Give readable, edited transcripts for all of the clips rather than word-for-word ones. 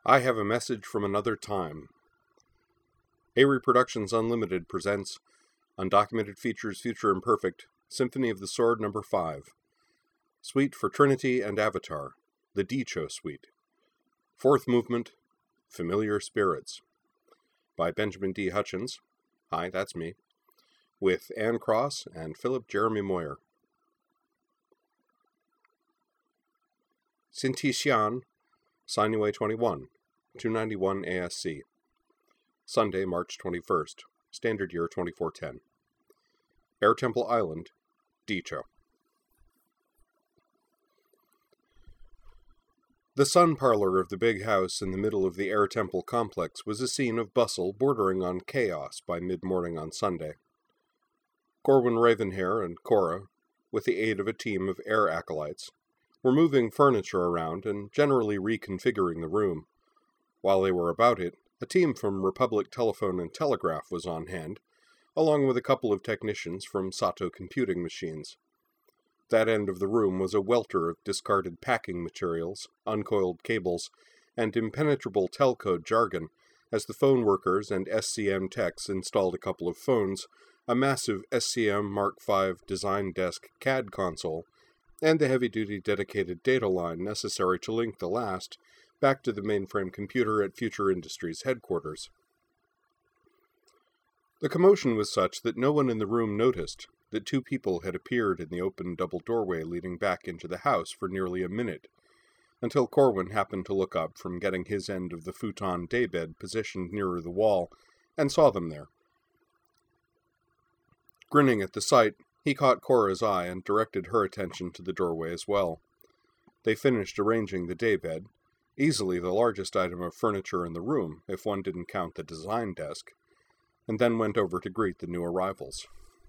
I Have a Message from Another Time. Avery Productions Unlimited presents Undocumented Features Future Imperfect, Symphony of the Sword No. 5. Suite for Trinity and Avatar, the Dicho Suite. Fourth movement, Familiar Spirits, by Benjamin D. Hutchins. Hi, that's me. With Anne Cross and Philip Jeremy Moyer. Sinti-Xian, Sinuway 21, 291 ASC. Sunday, March 21st, Standard Year 2410. Air Temple Island, Dicho. The sun parlor of the big house in the middle of the Air Temple complex was a scene of bustle bordering on chaos by mid-morning on Sunday. Corwin Ravenhair and Cora, with the aid of a team of air acolytes, were moving furniture around and generally reconfiguring the room. While they were about it, a team from Republic Telephone and Telegraph was on hand, along with a couple of technicians from Sato Computing Machines. That end of the room was a welter of discarded packing materials, uncoiled cables, and impenetrable telcode jargon, as the phone workers and SCM techs installed a couple of phones, a massive SCM Mark V Design Desk CAD console, and the heavy-duty dedicated data line necessary to link the last back to the mainframe computer at Future Industries headquarters. The commotion was such that no one in the room noticed that two people had appeared in the open double doorway leading back into the house for nearly a minute, until Corwin happened to look up from getting his end of the futon daybed positioned nearer the wall, and saw them there. Grinning at the sight, he caught Cora's eye and directed her attention to the doorway as well. They finished arranging the daybed, easily the largest item of furniture in the room, if one didn't count the design desk, and then went over to greet the new arrivals.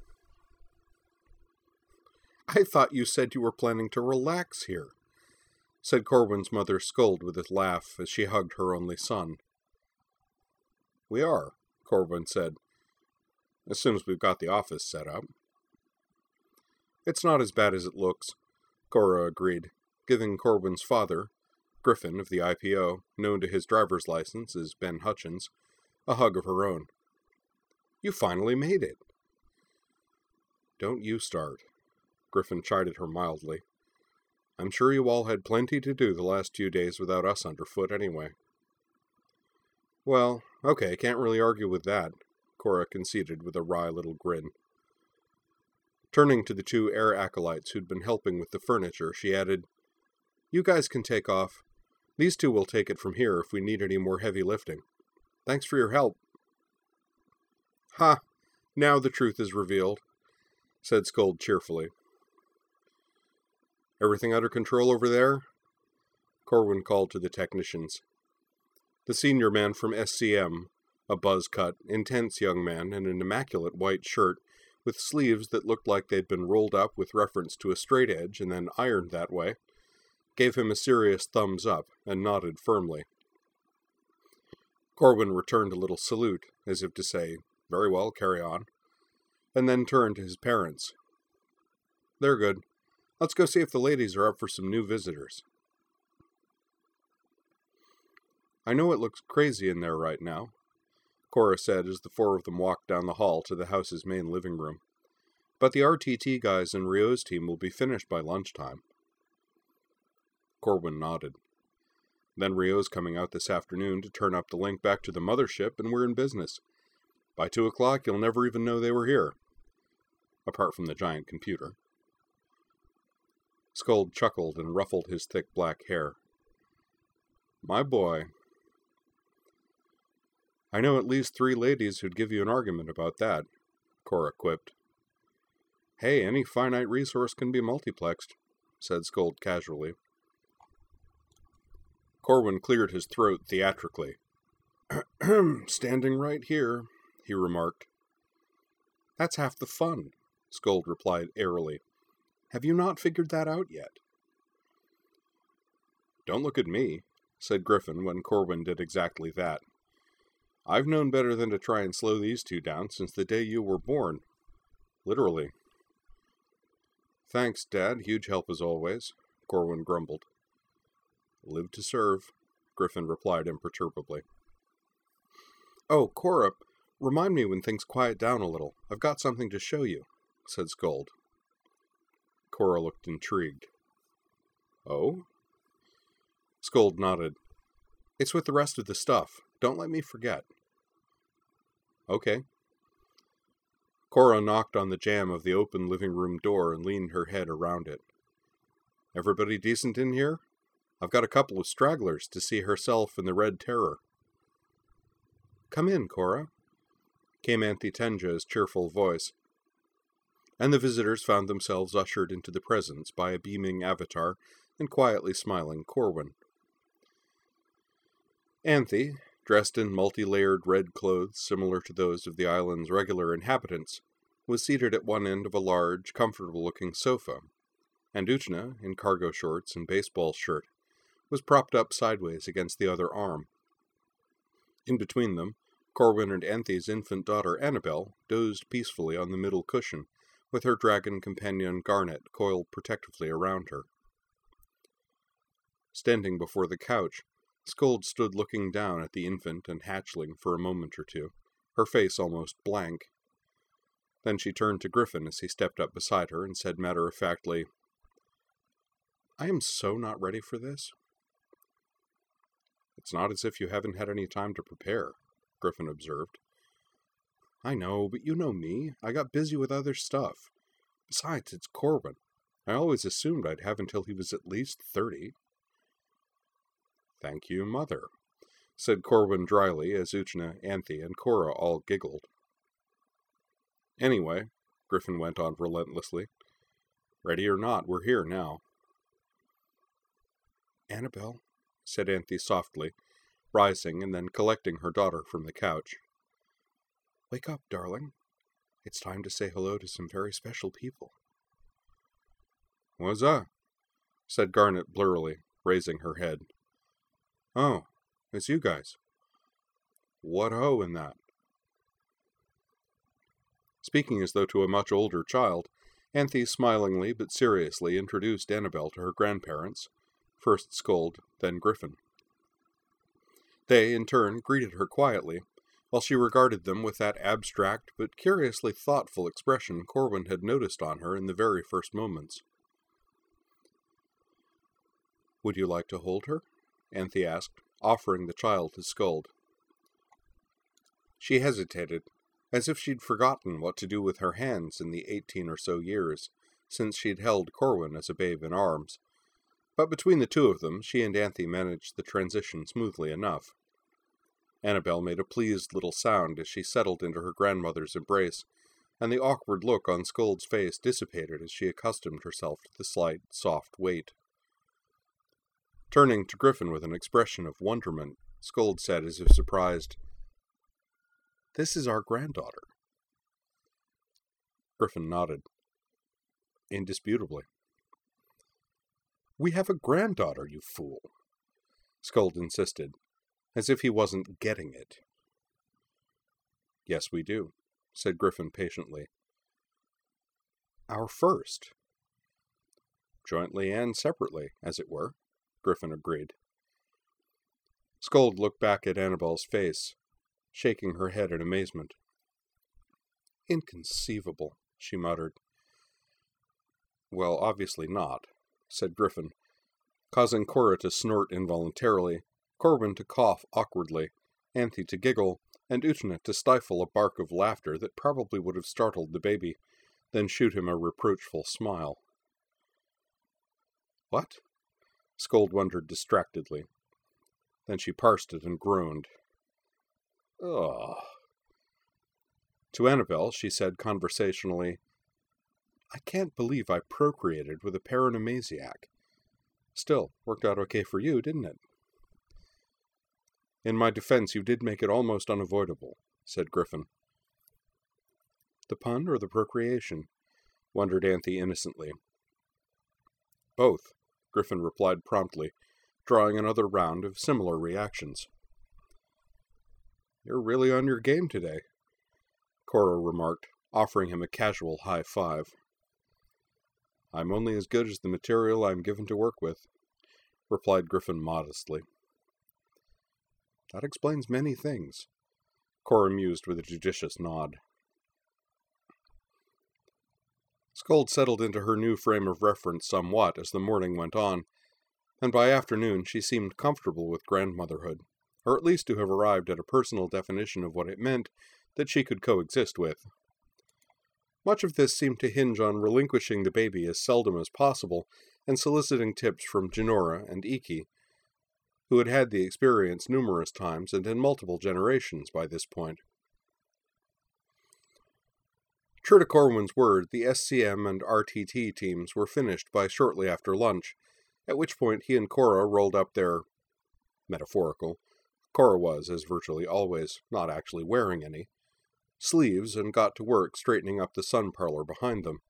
"I thought you said you were planning to relax here," said Corwin's mother Skuld with a laugh as she hugged her only son. "We are," Corwin said, "as soon as we've got the office set up." "It's not as bad as it looks," Cora agreed, giving Corwin's father, Griffin of the IPO, known to his driver's license as Ben Hutchins, a hug of her own. "You finally made it." "Don't you start," Griffin chided her mildly. "I'm sure you all had plenty to do the last few days without us underfoot anyway." "Well, okay, can't really argue with that," Cora conceded with a wry little grin. Turning to the two air acolytes who'd been helping with the furniture, she added, "You guys can take off. These two will take it from here if we need any more heavy lifting. Thanks for your help." "Ha! Now the truth is revealed," said Skuld cheerfully. "Everything under control over there?" Corwin called to the technicians. The senior man from SCM, a buzz-cut, intense young man in an immaculate white shirt, with sleeves that looked like they'd been rolled up with reference to a straight edge and then ironed that way, gave him a serious thumbs up and nodded firmly. Corwin returned a little salute, as if to say, "Very well, carry on," and then turned to his parents. "They're good. Let's go see if the ladies are up for some new visitors." "I know it looks crazy in there right now," Cora said as the four of them walked down the hall to the house's main living room. "But the RTT guys and Rio's team will be finished by lunchtime." Corwin nodded. "Then Rio's coming out this afternoon to turn up the link back to the mothership, and we're in business. By 2 o'clock, you'll never even know they were here. Apart from the giant computer." Skuld chuckled and ruffled his thick black hair. "My boy. I know at least 3 ladies who'd give you an argument about that," Cora quipped. "Hey, any finite resource can be multiplexed," said Skuld casually. Corwin cleared his throat theatrically. "Standing right here," he remarked. "That's half the fun," Skuld replied airily. "Have you not figured that out yet?" "Don't look at me," said Griffin when Corwin did exactly that. "I've known better than to try and slow these two down since the day you were born. Literally." "Thanks, Dad. Huge help as always," Corwin grumbled. "Live to serve," Griffin replied imperturbably. "Oh, Cora, remind me when things quiet down a little. I've got something to show you," said Skuld. Cora looked intrigued. "Oh?" Skuld nodded. "It's with the rest of the stuff. Don't let me forget." "Okay." Cora knocked on the jamb of the open living room door and leaned her head around it. "Everybody decent in here? I've got a couple of stragglers to see herself and the Red Terror." "Come in, Cora," came Anthy Tenja's cheerful voice, and the visitors found themselves ushered into the presence by a beaming avatar and quietly smiling Corwin. Anthy, dressed in multi-layered red clothes similar to those of the island's regular inhabitants, was seated at one end of a large, comfortable-looking sofa, and Uchna, in cargo shorts and baseball shirt, was propped up sideways against the other arm. In between them, Corwin and Anthy's infant daughter Annabelle dozed peacefully on the middle cushion, with her dragon companion Garnet coiled protectively around her. Standing before the couch, Skuld stood looking down at the infant and hatchling for a moment or two, her face almost blank. Then she turned to Griffin as he stepped up beside her and said matter-of-factly, "I am so not ready for this." "It's not as if you haven't had any time to prepare," Griffin observed. "I know, but you know me. I got busy with other stuff. Besides, it's Corwin. I always assumed I'd have until he was at least 30. "Thank you, Mother," said Corwin dryly as Uchna, Anthy, and Cora all giggled. "Anyway," Griffin went on relentlessly, "ready or not, we're here now." "Annabelle," said Anthy softly, rising and then collecting her daughter from the couch. "Wake up, darling. It's time to say hello to some very special people." "What's that?" said Garnet blurrily, raising her head. "Oh, it's you guys. What ho in that?" Speaking as though to a much older child, Anthy smilingly but seriously introduced Annabelle to her grandparents, first Skuld, then Griffin. They, in turn, greeted her quietly, while she regarded them with that abstract but curiously thoughtful expression Corwin had noticed on her in the very first moments. "Would you like to hold her?" Anthy asked, offering the child to Skuld. She hesitated, as if she'd forgotten what to do with her hands in the 18 or so years since she'd held Corwin as a babe in arms, but between the two of them she and Anthy managed the transition smoothly enough. Annabelle made a pleased little sound as she settled into her grandmother's embrace, and the awkward look on Skuld's face dissipated as she accustomed herself to the slight, soft weight. Turning to Griffin with an expression of wonderment, Skuld said as if surprised, "This is our granddaughter." Griffin nodded. "Indisputably." "We have a granddaughter, you fool," Skuld insisted, as if he wasn't getting it. "Yes, we do," said Griffin patiently. "Our first." "Jointly and separately, as it were," Griffin agreed. Skuld looked back at Annabelle's face, shaking her head in amazement. "Inconceivable," she muttered. "Well, obviously not," said Griffin, causing Cora to snort involuntarily, Corwin to cough awkwardly, Anthy to giggle, and Uchna to stifle a bark of laughter that probably would have startled the baby, then shoot him a reproachful smile. "What?" Skuld wondered distractedly. Then she parsed it and groaned. "Ugh." To Annabelle, she said conversationally, "I can't believe I procreated with a paranomasiac. Still, worked out okay for you, didn't it?" "In my defense, you did make it almost unavoidable," said Griffin. "The pun or the procreation?" wondered Anthy innocently. "Both," Griffin replied promptly, drawing another round of similar reactions. "You're really on your game today," Cora remarked, offering him a casual high five. "I'm only as good as the material I'm given to work with," replied Griffin modestly. That explains many things. Cora mused with a judicious nod. Skuld settled into her new frame of reference somewhat as the morning went on, and by afternoon she seemed comfortable with grandmotherhood, or at least to have arrived at a personal definition of what it meant that she could coexist with. Much of this seemed to hinge on relinquishing the baby as seldom as possible and soliciting tips from Jinora and Iki, who had had the experience numerous times and in multiple generations by this point. True to Corwin's word, the SCM and RTT teams were finished by shortly after lunch, at which point he and Cora rolled up their metaphorical, Cora was, as virtually always, not actually wearing any, sleeves and got to work straightening up the sun parlor behind them.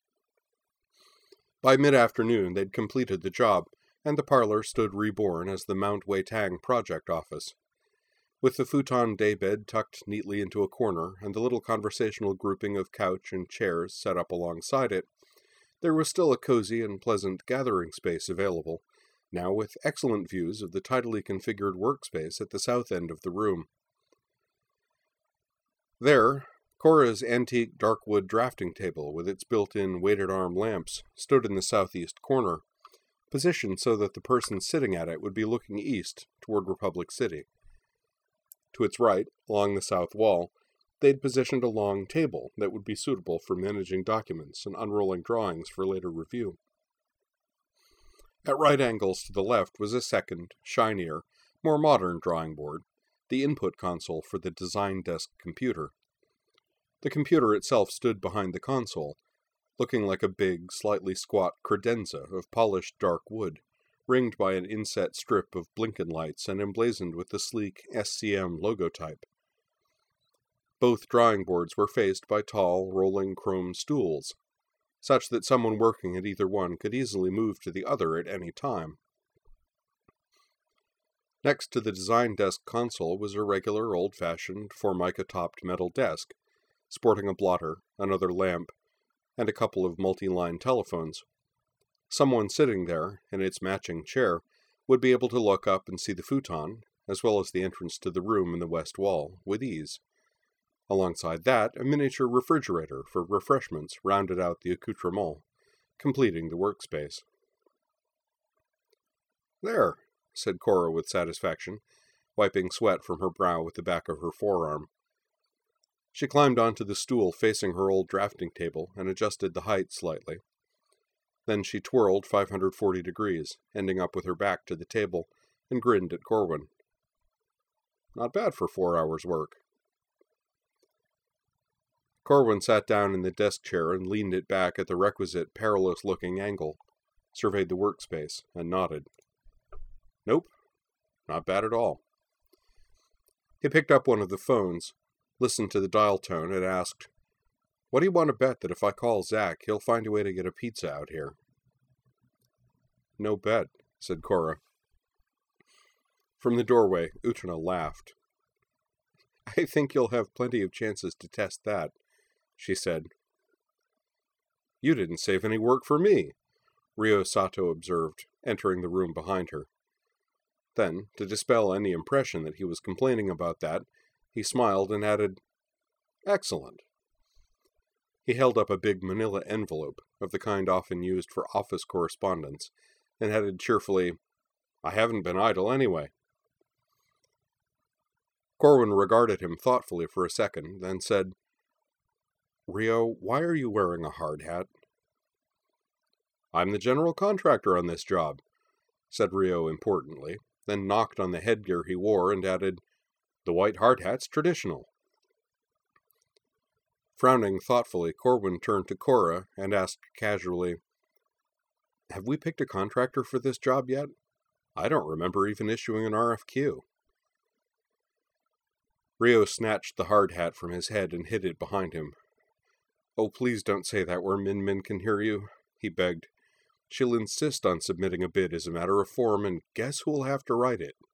By mid-afternoon they'd completed the job, and the parlor stood reborn as the Mount Weitang project office. With the futon daybed tucked neatly into a corner and the little conversational grouping of couch and chairs set up alongside it, there was still a cozy and pleasant gathering space available, now with excellent views of the tidily configured workspace at the south end of the room. There, Cora's antique darkwood drafting table with its built-in weighted-arm lamps stood in the southeast corner, positioned so that the person sitting at it would be looking east toward Republic City. To its right, along the south wall, they'd positioned a long table that would be suitable for managing documents and unrolling drawings for later review. At right angles to the left was a second, shinier, more modern drawing board, the input console for the design desk computer. The computer itself stood behind the console, looking like a big, slightly squat credenza of polished dark wood, ringed by an inset strip of blinken lights and emblazoned with the sleek SCM logotype. Both drawing boards were faced by tall, rolling chrome stools, such that someone working at either one could easily move to the other at any time. Next to the design desk console was a regular old-fashioned Formica-topped metal desk, sporting a blotter, another lamp, and a couple of multi-line telephones. Someone sitting there, in its matching chair, would be able to look up and see the futon, as well as the entrance to the room in the west wall, with ease. Alongside that, a miniature refrigerator for refreshments rounded out the accoutrement, completing the workspace. "There," said Cora with satisfaction, wiping sweat from her brow with the back of her forearm. She climbed onto the stool facing her old drafting table and adjusted the height slightly. Then she twirled 540 degrees, ending up with her back to the table, and grinned at Corwin. "Not bad for 4 hours' work." Corwin sat down in the desk chair and leaned it back at the requisite perilous-looking angle, surveyed the workspace, and nodded. "Nope, not bad at all." He picked up one of the phones, listened to the dial tone, and asked, "What do you want to bet that if I call Zack, he'll find a way to get a pizza out here?" "No bet," said Cora. From the doorway, Utena laughed. "I think you'll have plenty of chances to test that," she said. "You didn't save any work for me," Ryo Sato observed, entering the room behind her. Then, to dispel any impression that he was complaining about that, he smiled and added, "Excellent." He held up a big manila envelope, of the kind often used for office correspondence, and added cheerfully, "I haven't been idle anyway." Corwin regarded him thoughtfully for a second, then said, "Ryo, why are you wearing a hard hat?" "I'm the general contractor on this job," said Ryo importantly, then knocked on the headgear he wore and added, "The white hard hat's traditional." Frowning thoughtfully, Corwin turned to Cora and asked casually, "Have we picked a contractor for this job yet? I don't remember even issuing an RFQ." Ryo snatched the hard hat from his head and hid it behind him. "Oh, please don't say that where Min Min can hear you," he begged. "She'll insist on submitting a bid as a matter of form, and guess who'll have to write it?"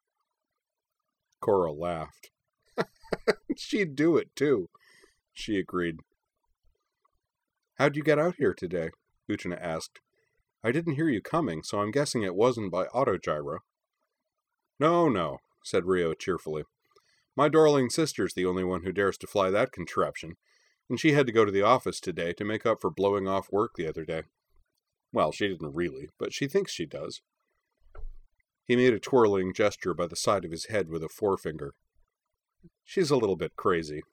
Cora laughed. "She'd do it, too," she agreed. "How'd you get out here today?" Utena asked. "I didn't hear you coming, so I'm guessing it wasn't by autogyro." No, said Rio cheerfully. "My darling sister's the only one who dares to fly that contraption, and she had to go to the office today to make up for blowing off work the other day. Well, she didn't really, but she thinks she does." He made a twirling gesture by the side of his head with a forefinger. "She's a little bit crazy."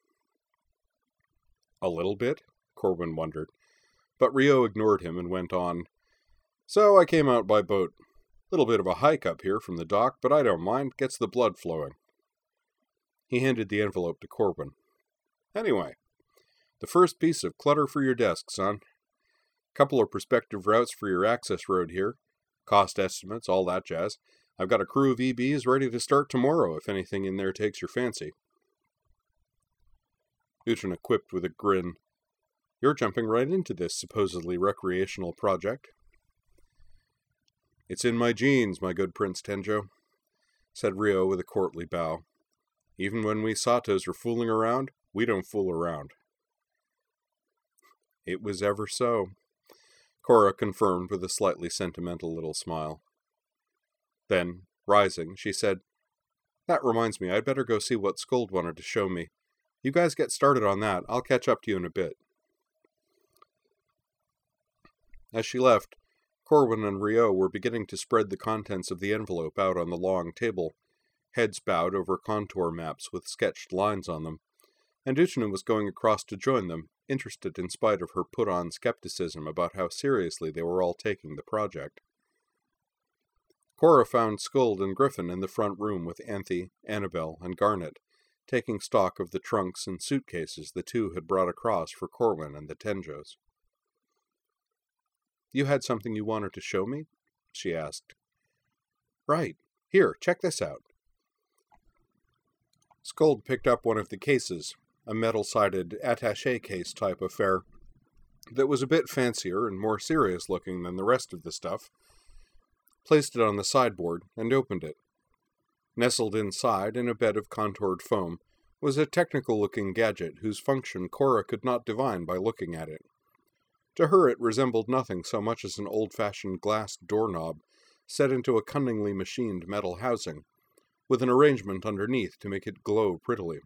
A little bit? Corwin wondered. But Rio ignored him and went on. "So I came out by boat. Little bit of a hike up here from the dock, but I don't mind. Gets the blood flowing." He handed the envelope to Corwin. "Anyway, the first piece of clutter for your desk, son. Couple of prospective routes for your access road here. Cost estimates, all that jazz. I've got a crew of EBs ready to start tomorrow if anything in there takes your fancy." Uhtred quipped with a grin. "You're jumping right into this supposedly recreational project." "It's in my genes, my good Prince Tenjo," said Rio with a courtly bow. "Even when we Satos are fooling around, we don't fool around." "It was ever so," Cora confirmed with a slightly sentimental little smile. Then, rising, she said, "That reminds me, I'd better go see what Skuld wanted to show me. You guys get started on that. I'll catch up to you in a bit." As she left, Corwin and Rio were beginning to spread the contents of the envelope out on the long table, heads bowed over contour maps with sketched lines on them, and Uhtred was going across to join them, interested in spite of her put-on skepticism about how seriously they were all taking the project. Cora found Skuld and Griffin in the front room with Anthe, Annabelle, and Garnet, taking stock of the trunks and suitcases the two had brought across for Corwin and the Tenjos. "You had something you wanted to show me?" she asked. "Right. Here, check this out." Skuld picked up one of the cases, a metal-sided attaché case type affair that was a bit fancier and more serious-looking than the rest of the stuff, placed it on the sideboard, and opened it. Nestled inside, in a bed of contoured foam, was a technical-looking gadget whose function Cora could not divine by looking at it. To her it resembled nothing so much as an old-fashioned glass doorknob set into a cunningly machined metal housing, with an arrangement underneath to make it glow prettily.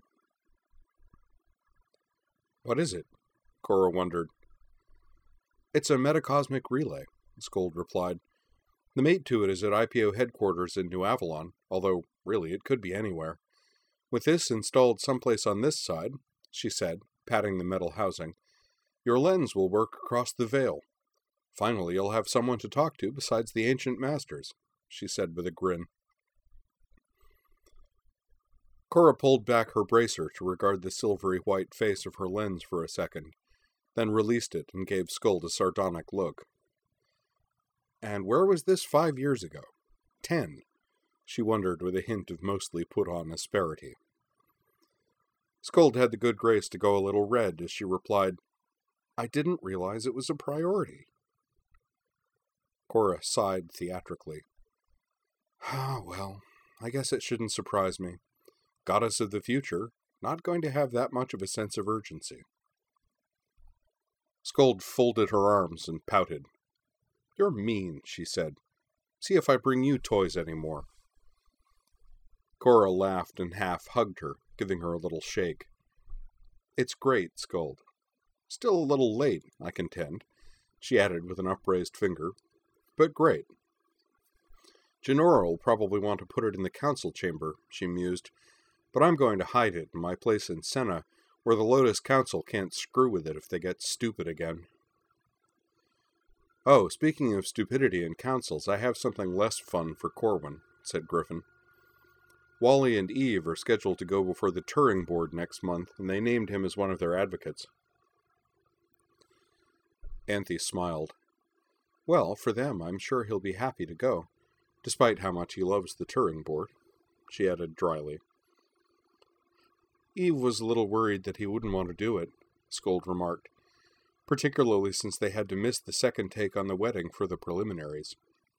"What is it?" Cora wondered. "It's a metacosmic relay," Skuld replied. "The mate to it is at IPO headquarters in New Avalon, although, really, it could be anywhere. With this installed someplace on this side," she said, patting the metal housing, "your lens will work across the veil. Finally, you'll have someone to talk to besides the ancient masters," she said with a grin. Cora pulled back her bracer to regard the silvery white face of her lens for a second, then released it and gave Skuld a sardonic look. "And where was this 5 years ago? 10? She wondered with a hint of mostly put-on asperity. Skuld had the good grace to go a little red as she replied, "I didn't realize it was a priority." Cora sighed theatrically. Well, I guess it shouldn't surprise me. Goddess of the future, not going to have that much of a sense of urgency." Skuld folded her arms and pouted. "You're mean," she said. "See if I bring you toys any more." Cora laughed and half-hugged her, giving her a little shake. "It's great, Skuld. Still a little late, I contend," she added with an upraised finger, "but great. Genora will probably want to put it in the council chamber," she mused, "but I'm going to hide it in my place in Senna, where the Lotus Council can't screw with it if they get stupid again." "Oh, speaking of stupidity in councils, I have something less fun for Corwin," said Griffin. "Wally and Eve are scheduled to go before the Turing Board next month, and they named him as one of their advocates." Anthe smiled. "Well, for them, I'm sure he'll be happy to go, despite how much he loves the Turing Board," she added dryly. "Eve was a little worried that he wouldn't want to do it," Skuld remarked, "particularly since they had to miss the second take on the wedding for the preliminaries."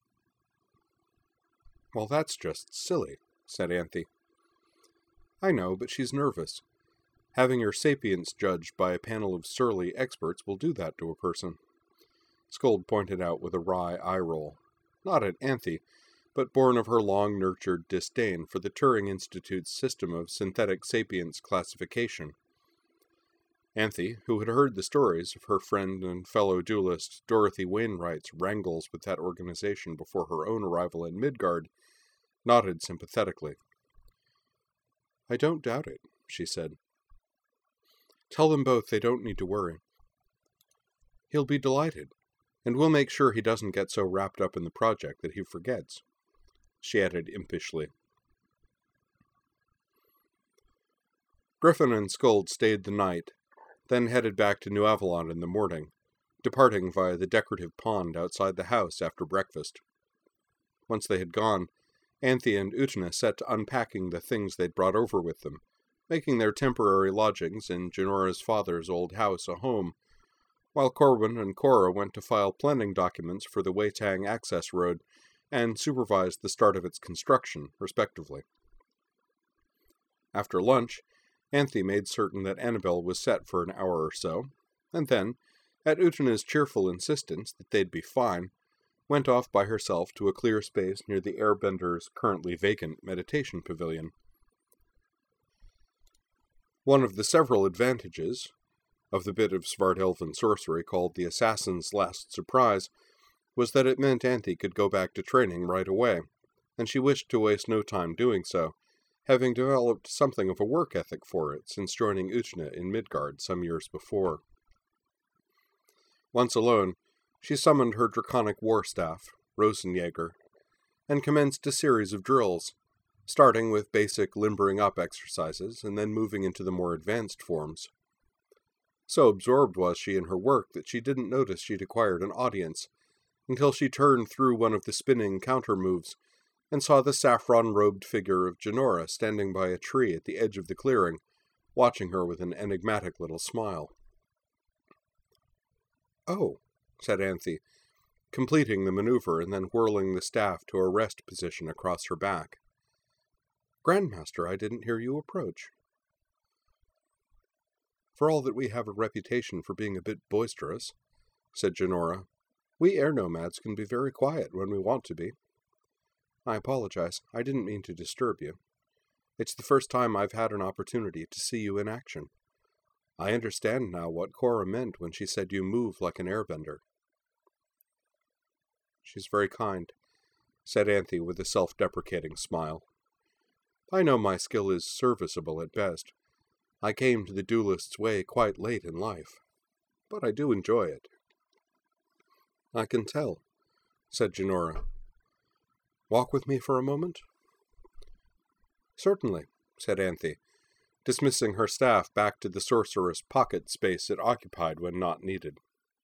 "Well, that's just silly," said Anthe. "I know, but she's nervous. Having your sapience judged by a panel of surly experts will do that to a person." Skuld pointed out with a wry eye-roll. Not at Anthe, but born of her long-nurtured disdain for the Turing Institute's system of synthetic sapience classification. Anthe, who had heard the stories of her friend and fellow duelist Dorothy Wainwright's wrangles with that organization before her own arrival in Midgard, nodded sympathetically. "I don't doubt it," she said. "Tell them both they don't need to worry. He'll be delighted, and we'll make sure he doesn't get so wrapped up in the project that he forgets," she added impishly. Griffin and Skuld stayed the night, then headed back to New Avalon in the morning, departing via the decorative pond outside the house after breakfast. Once they had gone, Anthe and Utna set to unpacking the things they'd brought over with them, making their temporary lodgings in Janora's father's old house a home, while Corwin and Cora went to file planning documents for the Weitang access road and supervised the start of its construction, respectively. After lunch, Anthe made certain that Annabelle was set for an hour or so, and then, at Utna's cheerful insistence that they'd be fine, went off by herself to a clear space near the Airbender's currently vacant meditation pavilion. One of the several advantages of the bit of Svartalfan sorcery called the Assassin's Last Surprise was that it meant Anthe could go back to training right away, and she wished to waste no time doing so, having developed something of a work ethic for it since joining Utna in Midgard some years before. Once alone, she summoned her draconic war staff, Rosenjäger, and commenced a series of drills, starting with basic limbering up exercises and then moving into the more advanced forms. So absorbed was she in her work that she didn't notice she'd acquired an audience, until she turned through one of the spinning counter moves and saw the saffron-robed figure of Janora standing by a tree at the edge of the clearing, watching her with an enigmatic little smile. "Oh," said Anthe, completing the maneuver and then whirling the staff to a rest position across her back. "Grandmaster, I didn't hear you approach." "For all that we have a reputation for being a bit boisterous," said Janora, "we air nomads can be very quiet when we want to be. I apologize. I didn't mean to disturb you. It's the first time I've had an opportunity to see you in action. I understand now what Cora meant when she said you move like an airbender." "She's very kind," said Anthe with a self-deprecating smile. "I know my skill is serviceable at best. I came to the duelist's way quite late in life, but I do enjoy it." "I can tell," said Janora. "Walk with me for a moment?" "Certainly," said Anthe, dismissing her staff back to the sorcerer's pocket space it occupied when not needed.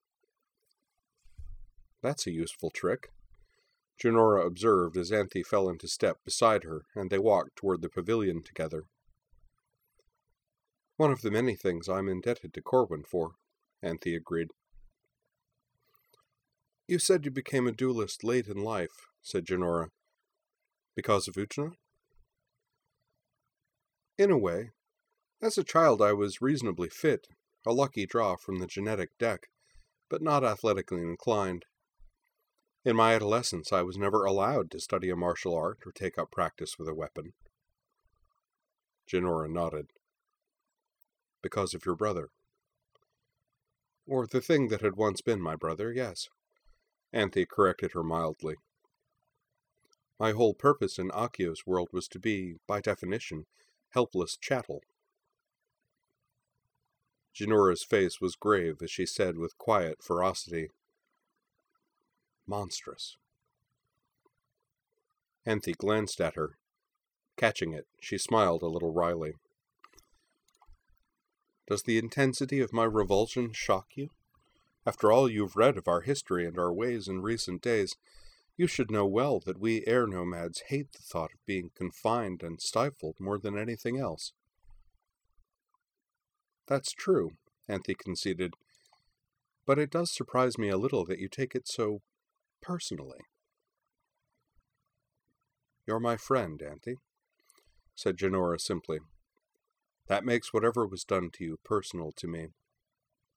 "That's a useful trick," Janora observed as Anthe fell into step beside her, and they walked toward the pavilion together. "One of the many things I'm indebted to Corwin for," Anthe agreed. "You said you became a duelist late in life," said Janora. "Because of Utna?" "In a way. As a child I was reasonably fit, a lucky draw from the genetic deck, but not athletically inclined. In my adolescence I was never allowed to study a martial art or take up practice with a weapon." Janora nodded. "Because of your brother." "Or the thing that had once been my brother, yes," Anthe corrected her mildly. "My whole purpose in Akio's world was to be, by definition, helpless chattel." Janora's face was grave as she said with quiet ferocity, "Monstrous." Anthe glanced at her. Catching it, she smiled a little wryly. "Does the intensity of my revulsion shock you? After all you've read of our history and our ways in recent days, you should know well that we air nomads hate the thought of being confined and stifled more than anything else." "That's true," Anthe conceded, "but it does surprise me a little that you take it so personally." "You're my friend, Anthe," said Janora simply. "That makes whatever was done to you personal to me."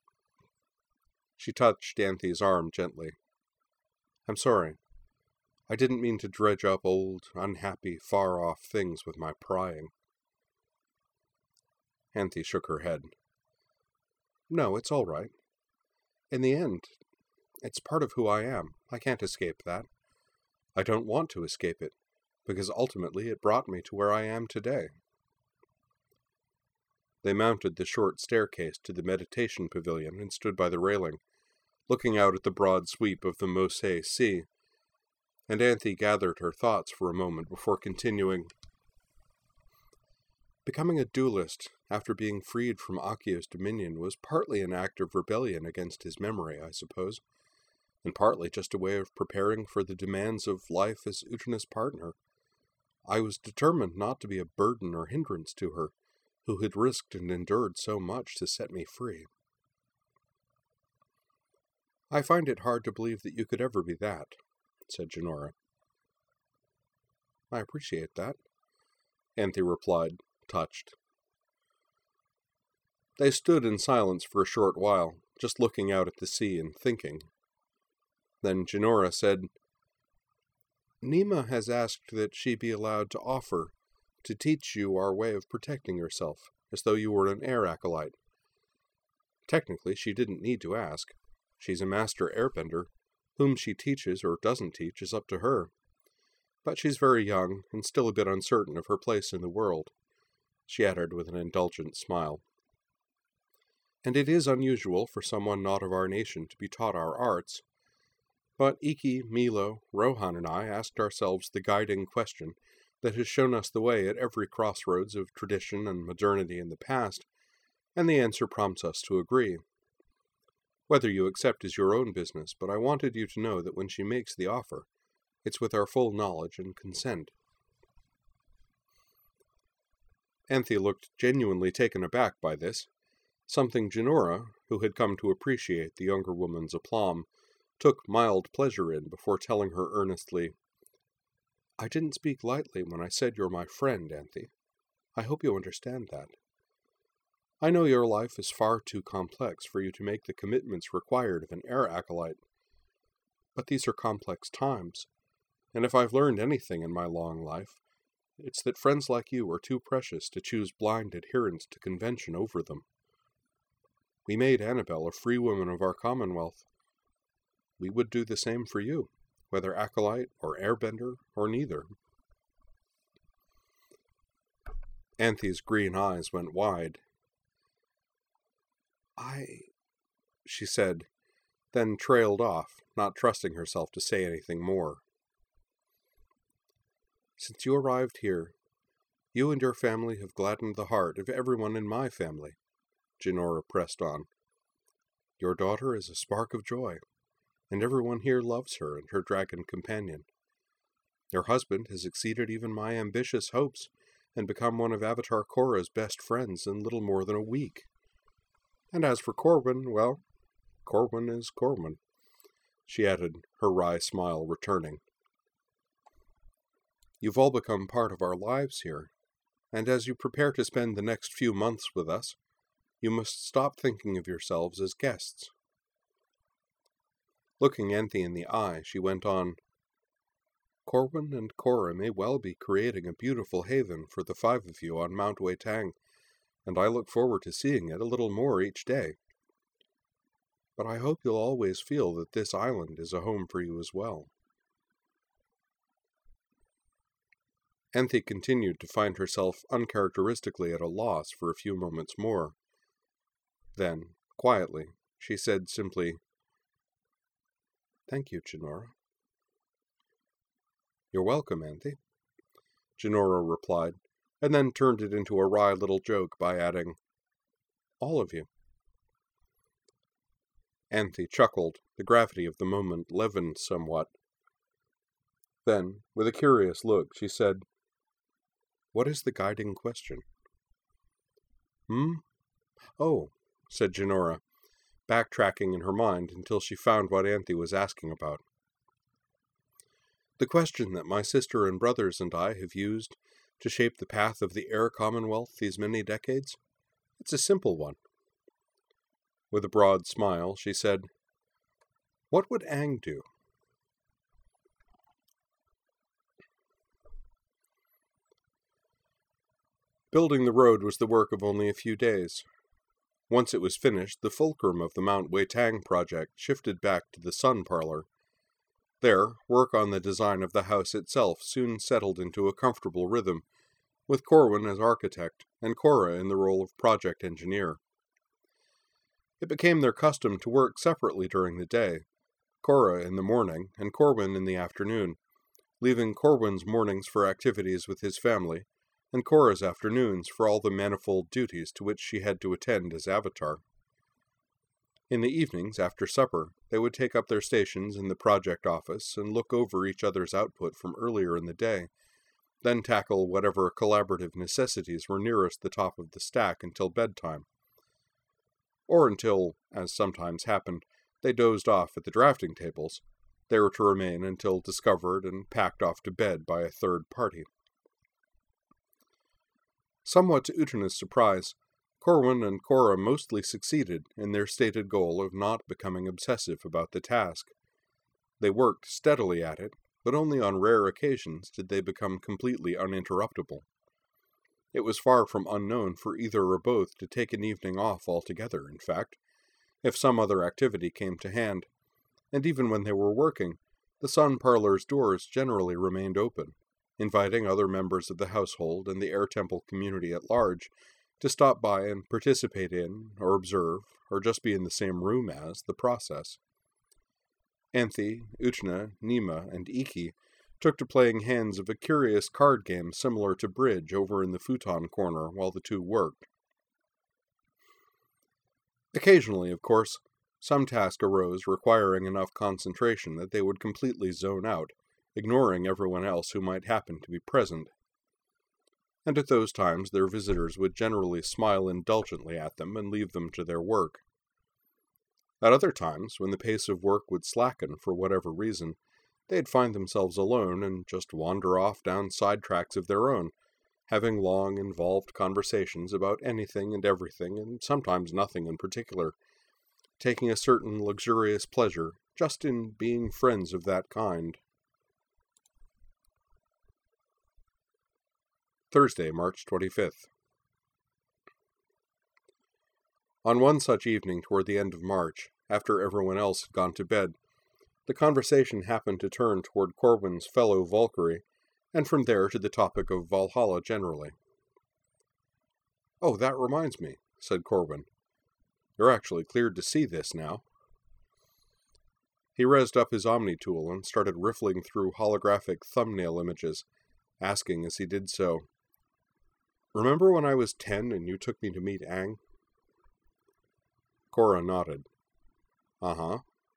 She touched Anthe's arm gently. "I'm sorry. I didn't mean to dredge up old, unhappy, far-off things with my prying. Anthe shook her head. No, it's all right. In the end, it's part of who I am. I can't escape that. I don't want to escape it, because ultimately it brought me to where I am today. They mounted the short staircase to the meditation pavilion and stood by the railing, looking out at the broad sweep of the Mosay Sea, and Anthe gathered her thoughts for a moment before continuing. Becoming a duelist after being freed from Acio's dominion was partly an act of rebellion against his memory, I suppose, and partly just a way of preparing for the demands of life as Utena's partner. I was determined not to be a burden or hindrance to her, who had risked and endured so much to set me free. I find it hard to believe that you could ever be that, said Jinora. I appreciate that, Anthe replied, touched. They stood in silence for a short while, just looking out at the sea and thinking. Then Jinora said, Nima has asked that she be allowed to offer to teach you our way of protecting yourself, as though you were an air acolyte. Technically, she didn't need to ask. She's a master airbender. Whom she teaches or doesn't teach is up to her. But she's very young, and still a bit uncertain of her place in the world, she added with an indulgent smile. And it is unusual for someone not of our nation to be taught our arts. But Iki, Milo, Rohan, and I asked ourselves the guiding question that has shown us the way at every crossroads of tradition and modernity in the past, and the answer prompts us to agree. Whether you accept is your own business, but I wanted you to know that when she makes the offer, it's with our full knowledge and consent. Anthe looked genuinely taken aback by this, something Jinora, who had come to appreciate the younger woman's aplomb, took mild pleasure in before telling her earnestly, I didn't speak lightly when I said you're my friend, Anthe. I hope you understand that. I know your life is far too complex for you to make the commitments required of an air acolyte. But these are complex times, and if I've learned anything in my long life, it's that friends like you are too precious to choose blind adherence to convention over them. We made Annabelle a free woman of our commonwealth. We would do the same for you, whether acolyte or airbender or neither. Anthe's green eyes went wide. She said, then trailed off, not trusting herself to say anything more. Since you arrived here, you and your family have gladdened the heart of everyone in my family, Jinora pressed on. Your daughter is a spark of joy, and everyone here loves her and her dragon companion. Your husband has exceeded even my ambitious hopes and become one of Avatar Korra's best friends in little more than a week. And as for Corwin, well, Corwin is Corwin, she added, her wry smile returning. You've all become part of our lives here, and as you prepare to spend the next few months with us, you must stop thinking of yourselves as guests. Looking Anthe in the eye, she went on, Corwin and Korra may well be creating a beautiful haven for the 5 of you on Mount Weitang, and I look forward to seeing it a little more each day. But I hope you'll always feel that this island is a home for you as well. Anthe continued to find herself uncharacteristically at a loss for a few moments more. Then, quietly, she said simply, Thank you, Jinora. You're welcome, Anthe, Jinora replied, and then turned it into a wry little joke by adding, All of you. Anthe chuckled, the gravity of the moment leavened somewhat. Then, with a curious look, she said, What is the guiding question? Oh, said Jinora, backtracking in her mind until she found what Anthe was asking about. The question that my sister and brothers and I have used to shape the path of the Air Commonwealth these many decades? It's a simple one. With a broad smile, she said, What would Aang do? Building the road was the work of only a few days. Once it was finished, the fulcrum of the Mount Weitang project shifted back to the Sun Parlor. There, work on the design of the house itself soon settled into a comfortable rhythm, with Corwin as architect and Cora in the role of project engineer. It became their custom to work separately during the day, Cora in the morning and Corwin in the afternoon, leaving Corwin's mornings for activities with his family, and Cora's afternoons for all the manifold duties to which she had to attend as Avatar. In the evenings, after supper, they would take up their stations in the project office and look over each other's output from earlier in the day, then tackle whatever collaborative necessities were nearest the top of the stack until bedtime. Or until, as sometimes happened, they dozed off at the drafting tables, there to remain until discovered and packed off to bed by a third party. Somewhat to Utena's surprise, Corwin and Cora mostly succeeded in their stated goal of not becoming obsessive about the task. They worked steadily at it, but only on rare occasions did they become completely uninterruptible. It was far from unknown for either or both to take an evening off altogether, in fact, if some other activity came to hand, and even when they were working, the Sun Parlor's doors generally remained open, inviting other members of the household and the Air Temple community at large to stop by and participate in, or observe, or just be in the same room as, the process. Anthe, Utena, Nima, and Iki took to playing hands of a curious card game similar to bridge over in the futon corner while the two worked. Occasionally, of course, some task arose requiring enough concentration that they would completely zone out, ignoring everyone else who might happen to be present. And at those times their visitors would generally smile indulgently at them and leave them to their work. At other times, when the pace of work would slacken for whatever reason, they'd find themselves alone and just wander off down side tracks of their own, having long, involved conversations about anything and everything, and sometimes nothing in particular, taking a certain luxurious pleasure just in being friends of that kind. Thursday, March 25th. On one such evening toward the end of March, after everyone else had gone to bed, the conversation happened to turn toward Corwin's fellow Valkyrie, and from there to the topic of Valhalla generally. "Oh, that reminds me," said Corwin. "You're actually cleared to see this now." He rezzed up his Omni tool and started riffling through holographic thumbnail images, asking as he did so, "Remember when I was 10 and you took me to meet Aang?" Cora nodded. "Uh-huh."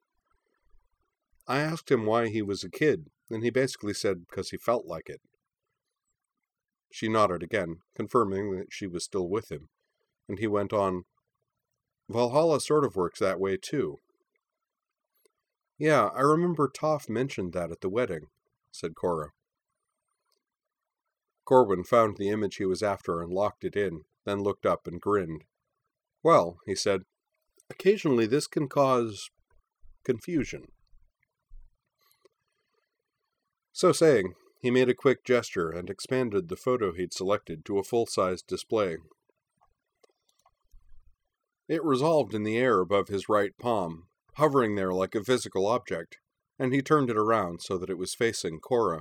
"I asked him why he was a kid, and he basically said because he felt like it." She nodded again, confirming that she was still with him, and he went on, "Valhalla sort of works that way too." "Yeah, I remember Toph mentioned that at the wedding," said Cora. Corwin found the image he was after and locked it in, then looked up and grinned. "Well," he said, "occasionally this can cause confusion." So saying, he made a quick gesture and expanded the photo he'd selected to a full-sized display. It resolved in the air above his right palm, hovering there like a physical object, and he turned it around so that it was facing Cora.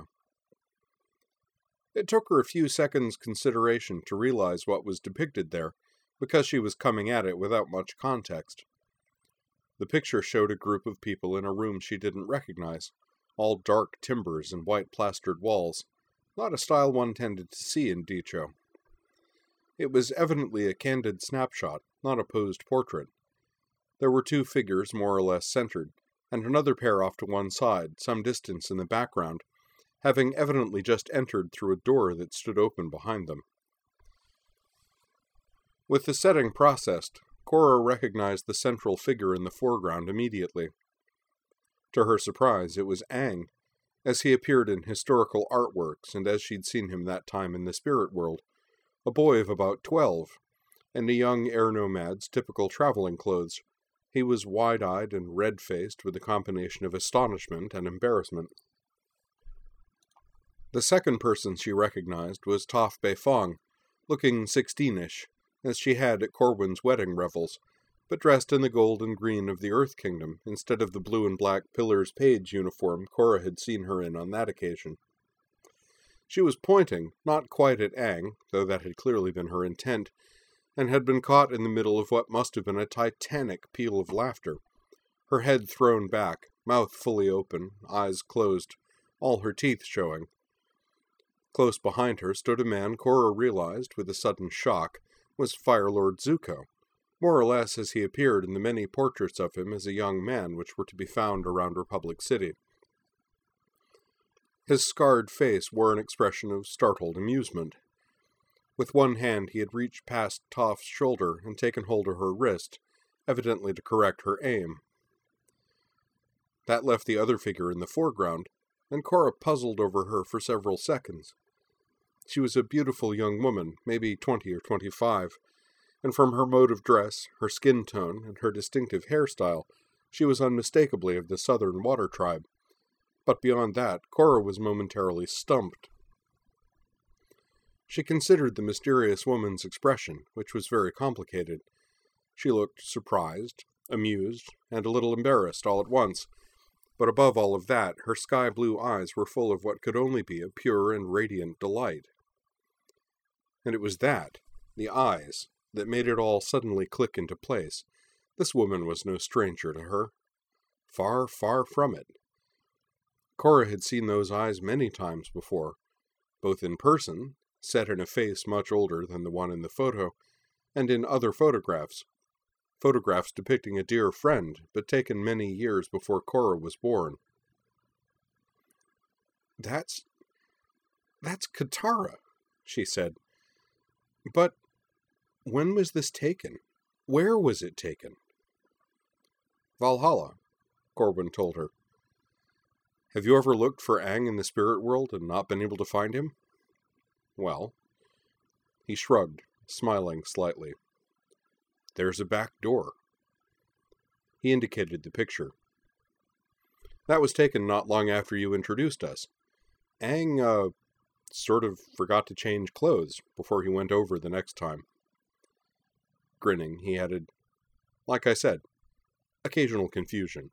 It took her a few seconds' consideration to realize what was depicted there, because she was coming at it without much context. The picture showed a group of people in a room she didn't recognize, all dark timbers and white plastered walls, not a style one tended to see in Dicho. It was evidently a candid snapshot, not a posed portrait. There were two figures more or less centered, and another pair off to one side, some distance in the background, having evidently just entered through a door that stood open behind them. With the setting processed, Cora recognized the central figure in the foreground immediately. To her surprise, it was Aang, as he appeared in historical artworks and as she'd seen him that time in the spirit world, a boy of about 12, and a young air nomad's typical traveling clothes. He was wide-eyed and red-faced with a combination of astonishment and embarrassment. The second person she recognized was Toph Beifong, looking 16-ish, as she had at Corwin's wedding revels, but dressed in the gold and green of the Earth Kingdom instead of the blue and black Pillar's Page uniform Cora had seen her in on that occasion. She was pointing, not quite at Aang, though that had clearly been her intent, and had been caught in the middle of what must have been a titanic peal of laughter, her head thrown back, mouth fully open, eyes closed, all her teeth showing. Close behind her stood a man Cora realized, with a sudden shock, was Fire Lord Zuko, more or less as he appeared in the many portraits of him as a young man which were to be found around Republic City. His scarred face wore an expression of startled amusement. With one hand he had reached past Toph's shoulder and taken hold of her wrist, evidently to correct her aim. That left the other figure in the foreground, and Cora puzzled over her for several seconds. She was a beautiful young woman, maybe 20 or 25, and from her mode of dress, her skin tone, and her distinctive hairstyle, she was unmistakably of the Southern Water Tribe. But beyond that, Cora was momentarily stumped. She considered the mysterious woman's expression, which was very complicated. She looked surprised, amused, and a little embarrassed all at once, but above all of that, her sky-blue eyes were full of what could only be a pure and radiant delight. And it was that, the eyes, that made it all suddenly click into place. This woman was no stranger to her. Far, far from it. Cora had seen those eyes many times before, both in person, set in a face much older than the one in the photo, and in other photographs depicting a dear friend, but taken many years before Cora was born. That's Katara, she said. But when was this taken? Where was it taken? Valhalla, Corwin told her. Have you ever looked for Aang in the spirit world and not been able to find him? Well, he shrugged, smiling slightly. There's a back door. He indicated the picture. That was taken not long after you introduced us. Aang, sort of forgot to change clothes before he went over the next time. Grinning, he added, like I said, occasional confusion.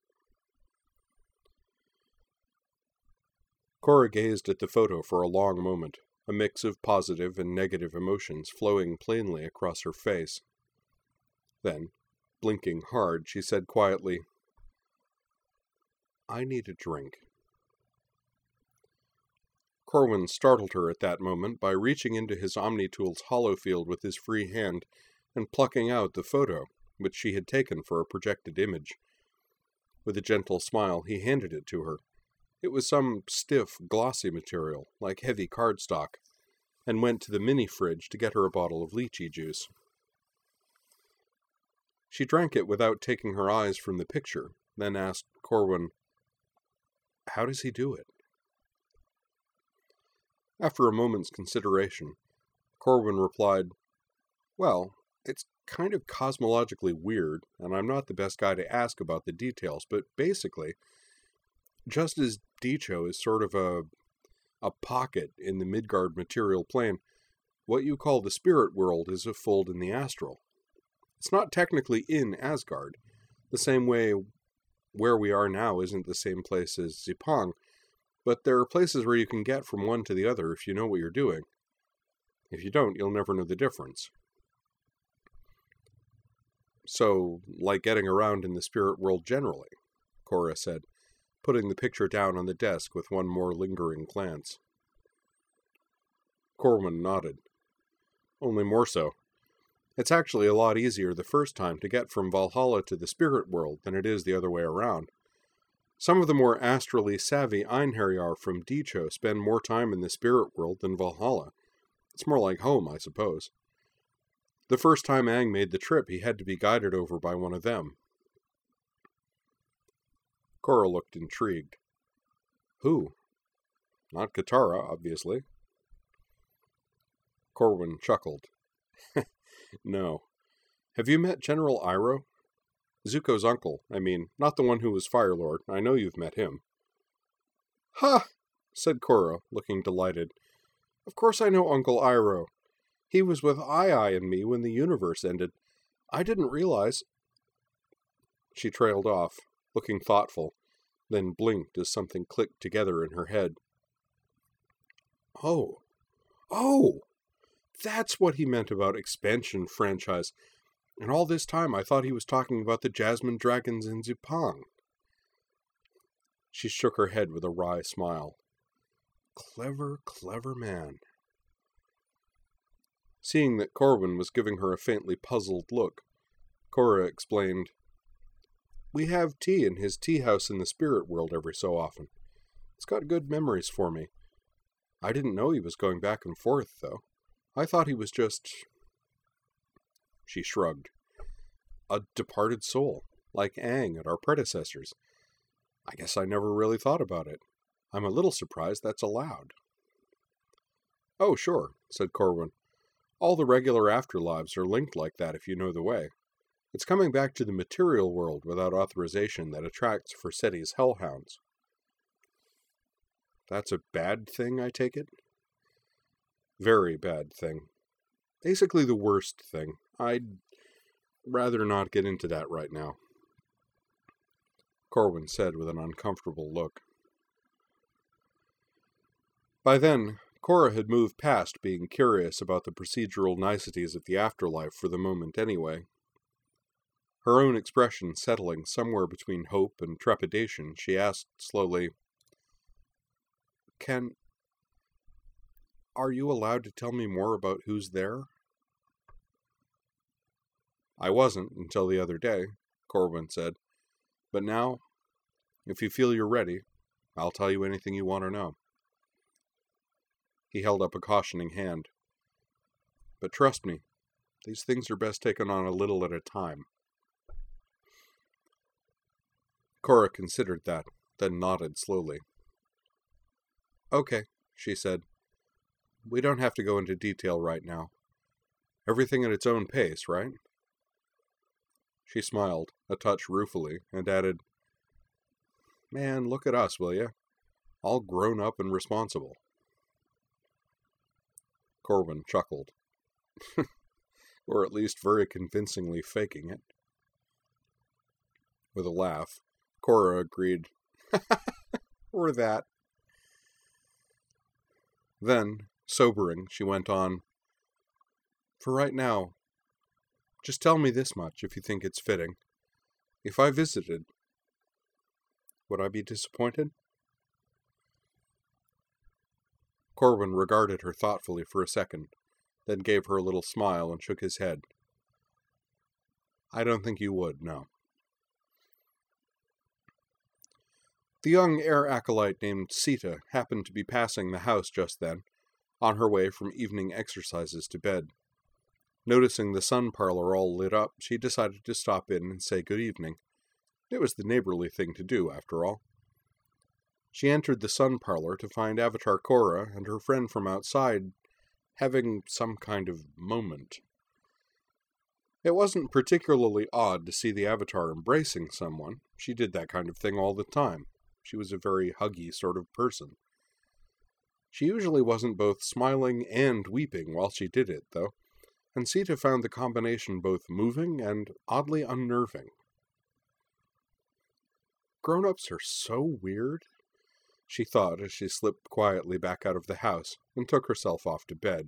Cora gazed at the photo for a long moment, a mix of positive and negative emotions flowing plainly across her face. Then, blinking hard, she said quietly, I need a drink. Corwin startled her at that moment by reaching into his Omnitool's holofield with his free hand and plucking out the photo, which she had taken for a projected image. With a gentle smile, he handed it to her. It was some stiff, glossy material, like heavy cardstock, and went to the mini-fridge to get her a bottle of lychee juice. She drank it without taking her eyes from the picture, then asked Corwin, How does he do it? After a moment's consideration, Corwin replied, Well, it's kind of cosmologically weird, and I'm not the best guy to ask about the details, but basically, just as Dicho is sort of a pocket in the Midgard material plane, what you call the spirit world is a fold in the astral. It's not technically in Asgard, the same way where we are now isn't the same place as Zipang, but there are places where you can get from one to the other if you know what you're doing. If you don't, you'll never know the difference. So, like getting around in the spirit world generally, Cora said, putting the picture down on the desk with one more lingering glance. Corwin nodded. Only more so. It's actually a lot easier the first time to get from Valhalla to the spirit world than it is the other way around. Some of the more astrally savvy Einherjar from Dicho spend more time in the spirit world than Valhalla. It's more like home, I suppose. The first time Aang made the trip, he had to be guided over by one of them. Cora looked intrigued. Who? Not Katara, obviously. Corwin chuckled. No. Have you met General Iroh? Zuko's uncle, I mean, not the one who was Fire Lord. I know you've met him. Ha! Said Cora, looking delighted. Of course I know Uncle Iroh. He was with Ai and me when the universe ended. I didn't realize... She trailed off, looking thoughtful, then blinked as something clicked together in her head. Oh, that's what he meant about expansion franchise. And all this time I thought he was talking about the Jasmine Dragons in Zupang. She shook her head with a wry smile. Clever, clever man. Seeing that Corwin was giving her a faintly puzzled look, Cora explained, We have tea in his tea house in the spirit world every so often. It's got good memories for me. I didn't know he was going back and forth, though. I thought he was just... She shrugged. A departed soul, like Aang and our predecessors. I guess I never really thought about it. I'm a little surprised that's allowed. Oh, sure, said Corwin. All the regular afterlives are linked like that if you know the way. It's coming back to the material world without authorization that attracts Forseti's hellhounds. That's a bad thing, I take it? Very bad thing. Basically the worst thing. I'd rather not get into that right now, Corwin said with an uncomfortable look. By then, Cora had moved past being curious about the procedural niceties of the afterlife for the moment anyway. Her own expression settling somewhere between hope and trepidation, she asked slowly, Are you allowed to tell me more about who's there? I wasn't until the other day, Corwin said. But now, if you feel you're ready, I'll tell you anything you want to know. He held up a cautioning hand. But trust me, these things are best taken on a little at a time. Cora considered that, then nodded slowly. Okay, she said. We don't have to go into detail right now. Everything at its own pace, right? She smiled, a touch ruefully, and added, Man, look at us, will you? All grown up and responsible. Corwin chuckled. Or at least very convincingly faking it. With a laugh, Cora agreed, Or that. Then, sobering, she went on, For right now, just tell me this much if you think it's fitting. If I visited, would I be disappointed? Corwin regarded her thoughtfully for a second, then gave her a little smile and shook his head. I don't think you would, no. The young air acolyte named Sita happened to be passing the house just then, on her way from evening exercises to bed. Noticing the sun parlor all lit up, she decided to stop in and say good evening. It was the neighborly thing to do, after all. She entered the sun parlor to find Avatar Cora and her friend from outside having some kind of moment. It wasn't particularly odd to see the Avatar embracing someone. She did that kind of thing all the time. She was a very huggy sort of person. She usually wasn't both smiling and weeping while she did it, though, and Sita found the combination both moving and oddly unnerving. Grown-ups are so weird, she thought as she slipped quietly back out of the house and took herself off to bed.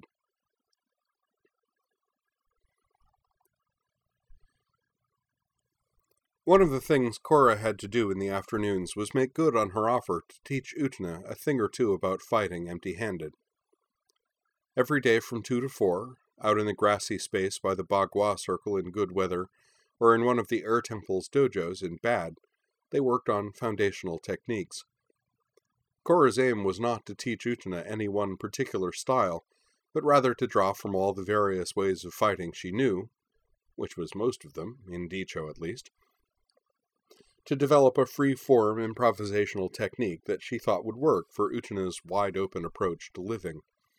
One of the things Cora had to do in the afternoons was make good on her offer to teach Utna a thing or two about fighting empty-handed. Every day from 2 to 4, out in the grassy space by the Bagua Circle in good weather, or in one of the Air Temple's dojos in bad, they worked on foundational techniques. Cora's aim was not to teach Utna any one particular style, but rather to draw from all the various ways of fighting she knew, which was most of them, in Dicho at least, to develop a free-form improvisational technique that she thought would work for Utna's wide-open approach to living.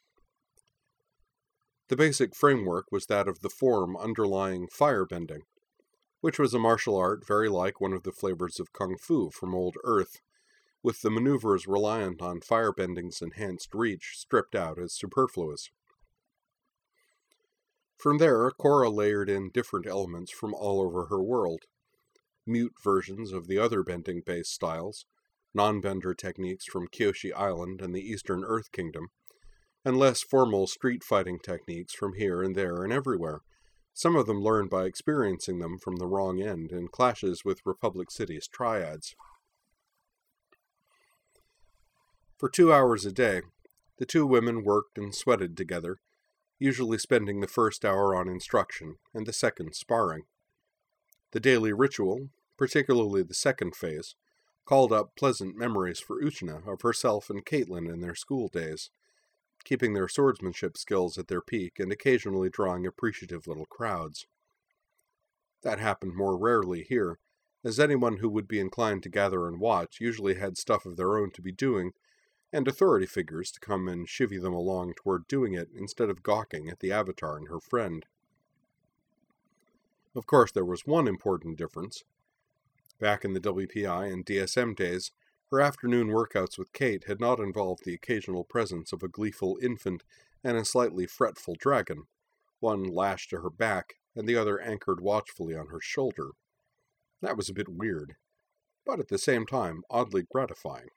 The basic framework was that of the form underlying firebending, which was a martial art very like one of the flavors of Kung Fu from old Earth, with the maneuvers reliant on firebending's enhanced reach stripped out as superfluous. From there, Cora layered in different elements from all over her world. Mute versions of the other bending-based styles, non-bender techniques from Kyoshi Island and the Eastern Earth Kingdom, and less formal street fighting techniques from here and there and everywhere, some of them learned by experiencing them from the wrong end in clashes with Republic City's triads. For 2 hours a day, the two women worked and sweated together, usually spending the first hour on instruction and the second sparring. The daily ritual, particularly the second phase, called up pleasant memories for Uchina of herself and Caitlin in their school days, keeping their swordsmanship skills at their peak and occasionally drawing appreciative little crowds. That happened more rarely here, as anyone who would be inclined to gather and watch usually had stuff of their own to be doing, and authority figures to come and chivvy them along toward doing it instead of gawking at the Avatar and her friend. Of course, there was one important difference. Back in the WPI and DSM days, her afternoon workouts with Kate had not involved the occasional presence of a gleeful infant and a slightly fretful dragon, one lashed to her back and the other anchored watchfully on her shoulder. That was a bit weird, but at the same time oddly gratifying.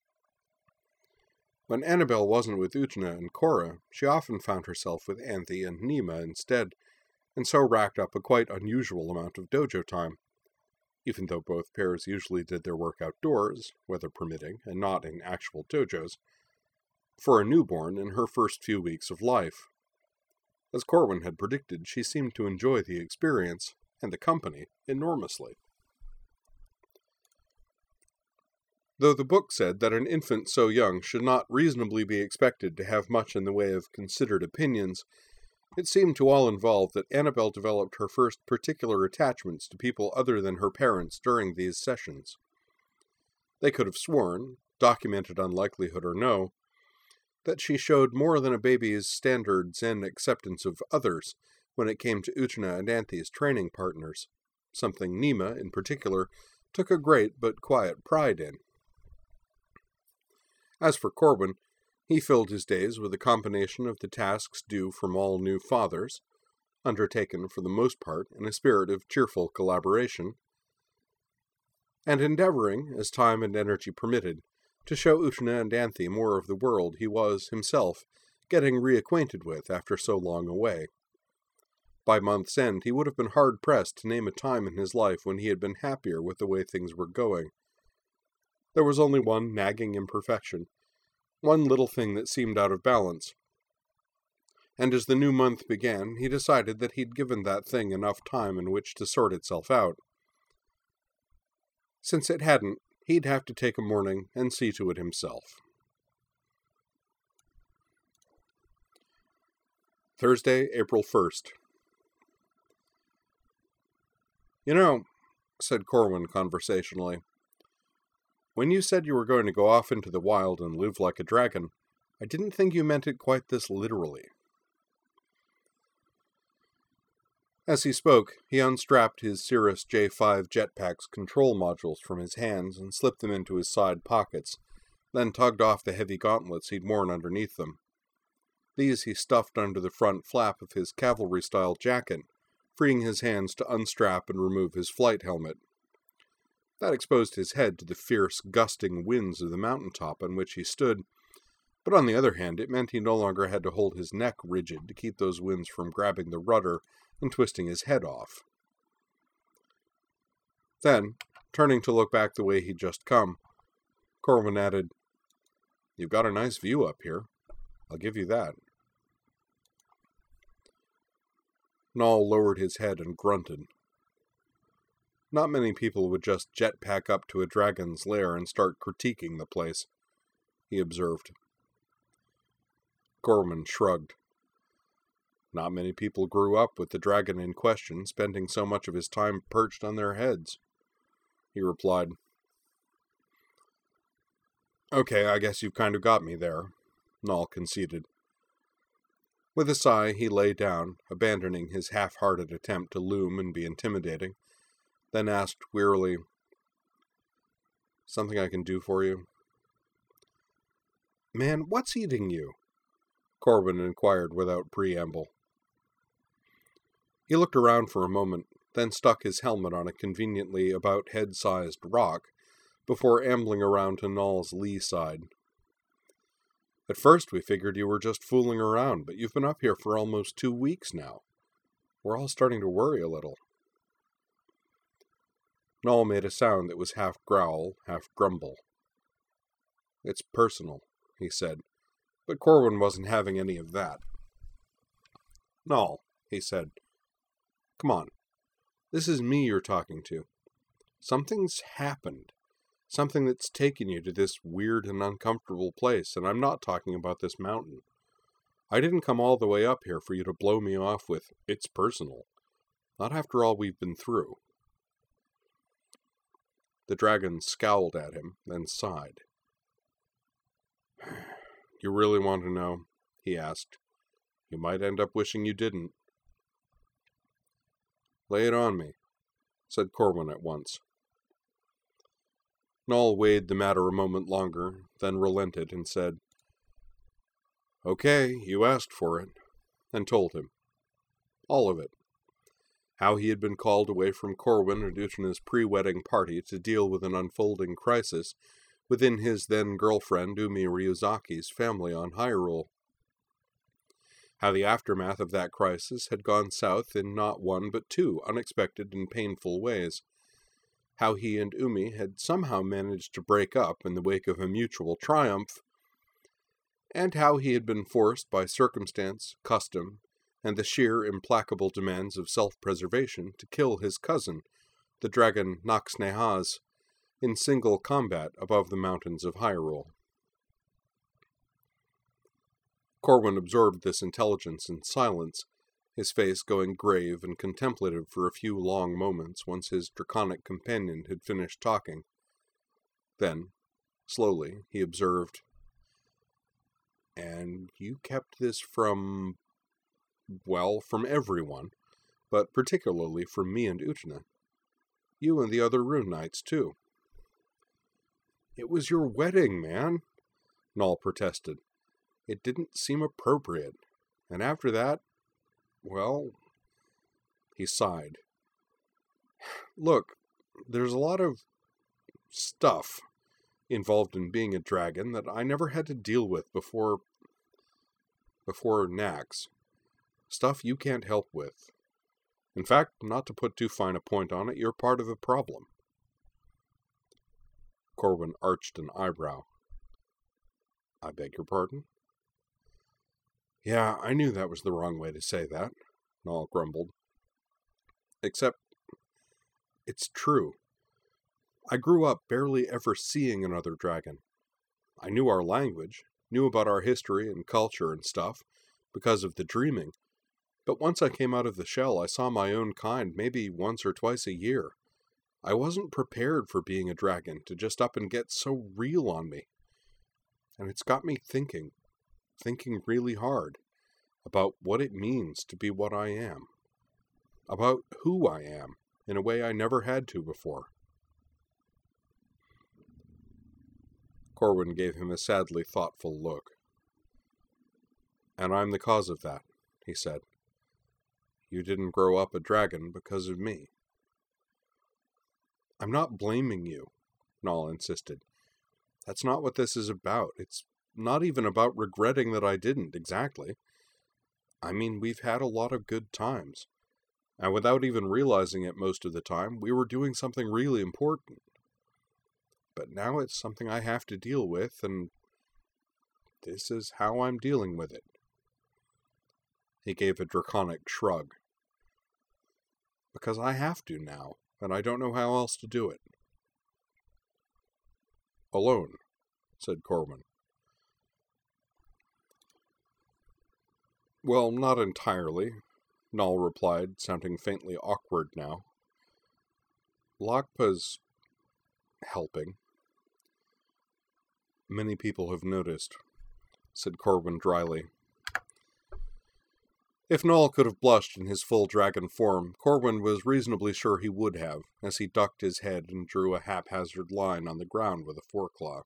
When Annabelle wasn't with Uchina and Cora, she often found herself with Anthy and Nima instead, and so racked up a quite unusual amount of dojo time, even though both pairs usually did their work outdoors, weather permitting, and not in actual dojos, for a newborn in her first few weeks of life. As Corwin had predicted, she seemed to enjoy the experience, and the company, enormously. Though the book said that an infant so young should not reasonably be expected to have much in the way of considered opinions, it seemed to all involved that Annabelle developed her first particular attachments to people other than her parents during these sessions. They could have sworn, documented unlikelihood or no, that she showed more than a baby's standard Zen acceptance of others when it came to Uchina and Anthy's training partners, something Nima, in particular, took a great but quiet pride in. As for Corwin, he filled his days with a combination of the tasks due from all new fathers, undertaken for the most part in a spirit of cheerful collaboration, and endeavoring, as time and energy permitted, to show Uchina and Anthy more of the world he was, himself, getting reacquainted with after so long away. By month's end, he would have been hard-pressed to name a time in his life when he had been happier with the way things were going. There was only one nagging imperfection, one little thing that seemed out of balance. And as the new month began, he decided that he'd given that thing enough time in which to sort itself out. Since it hadn't, he'd have to take a morning and see to it himself. Thursday, April 1st. "You know," said Corwin conversationally, "when you said you were going to go off into the wild and live like a dragon, I didn't think you meant it quite this literally." As he spoke, he unstrapped his Cirrus J5 jetpack's control modules from his hands and slipped them into his side pockets, then tugged off the heavy gauntlets he'd worn underneath them. These he stuffed under the front flap of his cavalry-style jacket, freeing his hands to unstrap and remove his flight helmet. That exposed his head to the fierce, gusting winds of the mountaintop on which he stood, but on the other hand, it meant he no longer had to hold his neck rigid to keep those winds from grabbing the rudder and twisting his head off. Then, turning to look back the way he'd just come, Corwin added, "You've got a nice view up here. I'll give you that." Nall lowered his head and grunted. Not many people would just jetpack up to a dragon's lair and start critiquing the place, he observed. Corwin shrugged. Not many people grew up with the dragon in question, spending so much of his time perched on their heads, he replied. "Okay, I guess you've kind of got me there," Nall conceded. With a sigh, he lay down, abandoning his half-hearted attempt to loom and be intimidating, then asked wearily, "Something I can do for you?" "Man, what's eating you?" Corwin inquired without preamble. He looked around for a moment, then stuck his helmet on a conveniently about head-sized rock, before ambling around to Noll's lee side. At first we figured you were just fooling around, but you've been up here for almost 2 weeks now. We're all starting to worry a little. Noll made a sound that was half growl, half grumble. It's personal, he said, but Corwin wasn't having any of that. Noll, he said, come on. This is me you're talking to. Something's happened. Something that's taken you to this weird and uncomfortable place, and I'm not talking about this mountain. I didn't come all the way up here for you to blow me off with, it's personal. Not after all we've been through. The dragon scowled at him, then sighed. You really want to know? He asked. You might end up wishing you didn't. Lay it on me, said Corwin at once. Noll weighed the matter a moment longer, then relented and said, Okay, you asked for it, and told him. All of it. How he had been called away from Corwin and Utina's pre-wedding party to deal with an unfolding crisis within his then-girlfriend Umi Ryuzaki's family on Hyrule. How the aftermath of that crisis had gone south in not one but 2 unexpected and painful ways. How he and Umi had somehow managed to break up in the wake of a mutual triumph, and how he had been forced by circumstance, custom, and the sheer implacable demands of self-preservation to kill his cousin, the dragon Naxnehaz, in single combat above the mountains of Hyrule. Corwin absorbed this intelligence in silence, his face going grave and contemplative for a few long moments once his draconic companion had finished talking. Then, slowly, he observed, And you kept this from everyone, but particularly from me and Utina. You and the other Rune Knights, too. It was your wedding, man, Noll protested. It didn't seem appropriate. And after that, he sighed. Look, there's a lot of stuff involved in being a dragon that I never had to deal with before Nax. Stuff you can't help with. In fact, not to put too fine a point on it, you're part of the problem. Corwin arched an eyebrow. I beg your pardon? Yeah, I knew that was the wrong way to say that, Noll grumbled. Except, it's true. I grew up barely ever seeing another dragon. I knew our language, knew about our history and culture and stuff, because of the dreaming. But once I came out of the shell, I saw my own kind maybe once or twice a year. I wasn't prepared for being a dragon to just up and get so real on me. And it's got me thinking really hard, about what it means to be what I am. About who I am, in a way I never had to before. Corwin gave him a sadly thoughtful look. And I'm the cause of that, he said. You didn't grow up a dragon because of me. I'm not blaming you, Noll insisted. That's not what this is about. It's not even about regretting that I didn't, exactly. I mean, we've had a lot of good times. And without even realizing it most of the time, we were doing something really important. But now it's something I have to deal with, and this is how I'm dealing with it. He gave a draconic shrug. Because I have to now, and I don't know how else to do it. Alone, said Corwin. Well, not entirely, Noll replied, sounding faintly awkward now. Lakpa's helping. Many people have noticed, said Corwin dryly. If Noll could have blushed in his full dragon form, Corwin was reasonably sure he would have, as he ducked his head and drew a haphazard line on the ground with a foreclaw.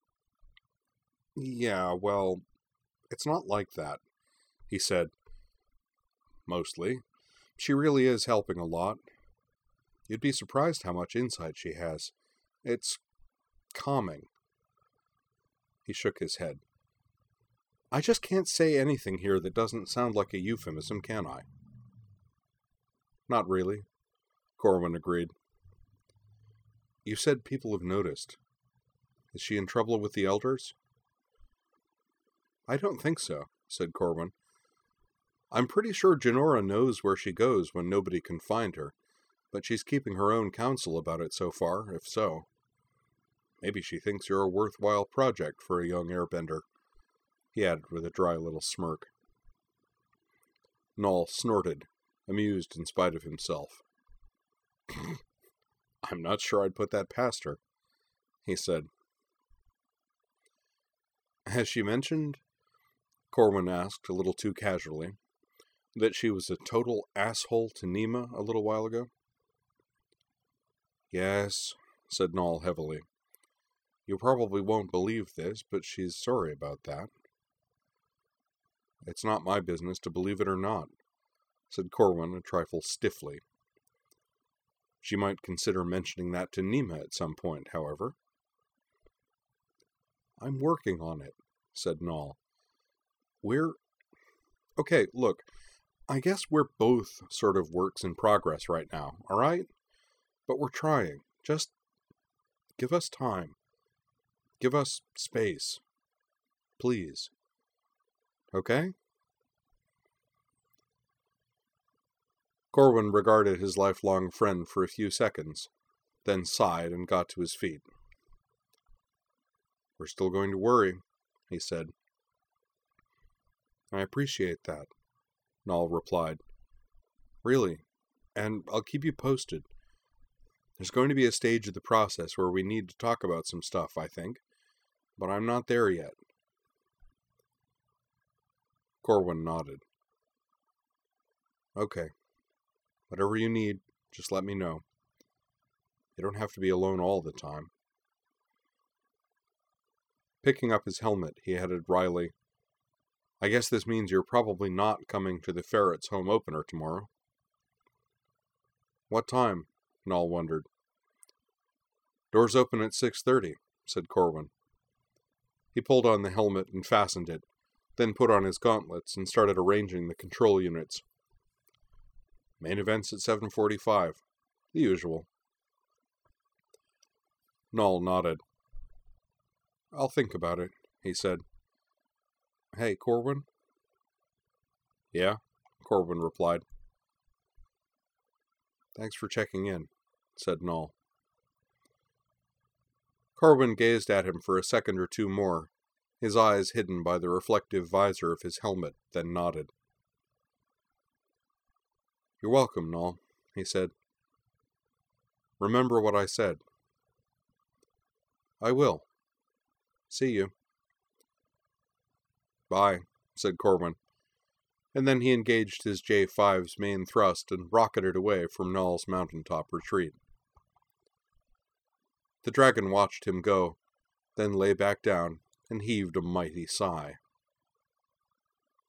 Yeah, it's not like that, he said. Mostly. She really is helping a lot. You'd be surprised how much insight she has. It's calming. He shook his head. I just can't say anything here that doesn't sound like a euphemism, can I? Not really, Corwin agreed. You said people have noticed. Is she in trouble with the elders? I don't think so, said Corwin. I'm pretty sure Genora knows where she goes when nobody can find her, but she's keeping her own counsel about it so far, if so. Maybe she thinks you're a worthwhile project for a young airbender, he added with a dry little smirk. Noll snorted, amused in spite of himself. I'm not sure I'd put that past her, he said. Has she mentioned, Corwin asked a little too casually, that she was a total asshole to Nima a little while ago? Yes, said Noll heavily. You probably won't believe this, but she's sorry about that. It's not my business to believe it or not, said Corwin a trifle stiffly. She might consider mentioning that to Nima at some point, however. I'm working on it, said Noll. Okay, look, I guess we're both sort of works in progress right now, all right? But we're trying. Just give us time. Give us space. Please. Okay? Corwin regarded his lifelong friend for a few seconds, then sighed and got to his feet. We're still going to worry, he said. I appreciate that, Noll replied. Really, and I'll keep you posted. There's going to be a stage of the process where we need to talk about some stuff, I think, but I'm not there yet. Corwin nodded. Okay. Whatever you need, just let me know. You don't have to be alone all the time. Picking up his helmet, he added wryly, I guess this means you're probably not coming to the Ferret's home opener tomorrow. What time? Noll wondered. Doors open at 6:30, said Corwin. He pulled on the helmet and fastened it, then put on his gauntlets and started arranging the control units. Main event's at 7:45, the usual. Noll nodded. I'll think about it, he said. Hey, Corwin? Yeah, Corwin replied. Thanks for checking in, said Noll. Corwin gazed at him for a second or two more, his eyes hidden by the reflective visor of his helmet, then nodded. You're welcome, Noll, he said. Remember what I said. I will. See you. Bye, said Corwin, and then he engaged his J5's main thrust and rocketed away from Noll's mountaintop retreat. The dragon watched him go, then lay back down and heaved a mighty sigh.